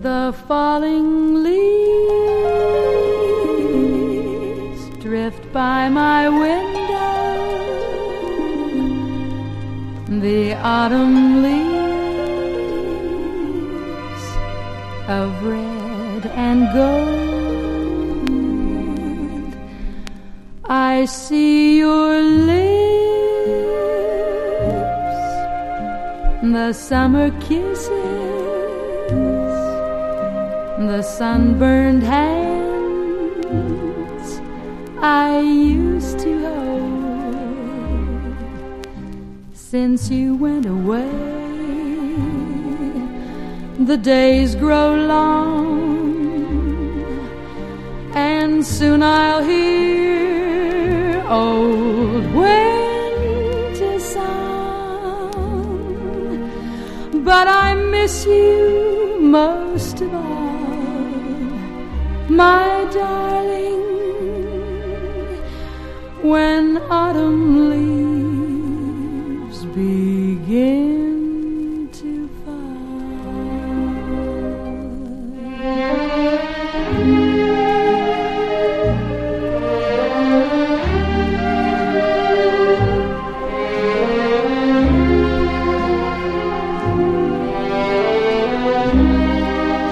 The falling leaves drift by my window. The autumn leaves of red and gold. I see your lips, the summer kisses, the sunburned hands I used to hold. Since you went away, the days grow long, and soon I'll hear old winter song. But I miss you most of all, my darling, when autumn leaves begin